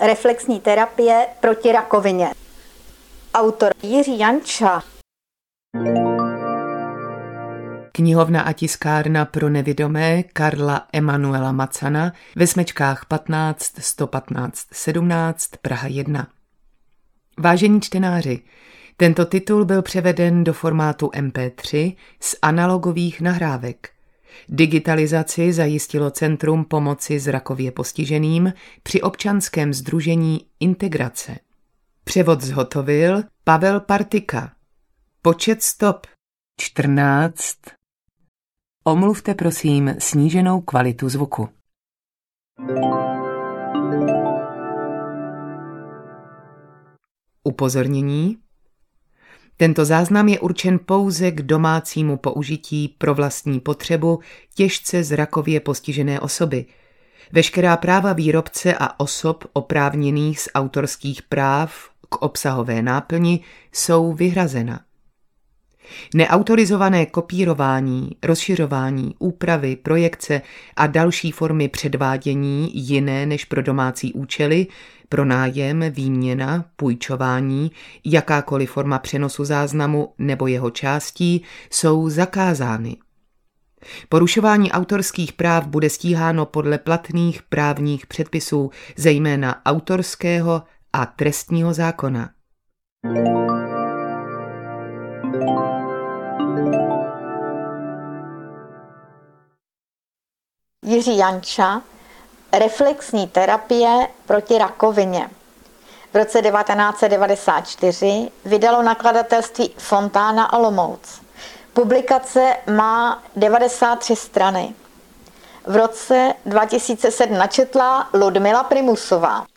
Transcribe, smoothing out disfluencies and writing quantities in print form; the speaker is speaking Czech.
Reflexní terapie proti rakovině. Autor Jiří Janča. Knihovna a tiskárna pro nevidomé Karla Emanuela Macana ve Smečkách 15 115 17 Praha 1. Vážení čtenáři, tento titul byl převeden do formátu MP3 z analogových nahrávek. Digitalizaci zajistilo Centrum pomoci zrakově postiženým při občanském sdružení Integrace. Převod zhotovil Pavel Partika. Počet stop 14. Omluvte prosím sníženou kvalitu zvuku. Upozornění. Tento záznam je určen pouze k domácímu použití pro vlastní potřebu těžce zrakově postižené osoby. Veškerá práva výrobce a osob oprávněných z autorských práv k obsahové náplni jsou vyhrazena. Neautorizované kopírování, rozšiřování, úpravy, projekce a další formy předvádění jiné než pro domácí účely, pronájem, výměna, půjčování, jakákoliv forma přenosu záznamu nebo jeho částí jsou zakázány. Porušování autorských práv bude stíháno podle platných právních předpisů, zejména autorského a trestního zákona. Jiří Janča. Reflexní terapie proti rakovině. V roce 1994 vydalo nakladatelství Fontána Olomouc. Publikace má 93 strany. V roce 2007 načetla Ludmila Primusová.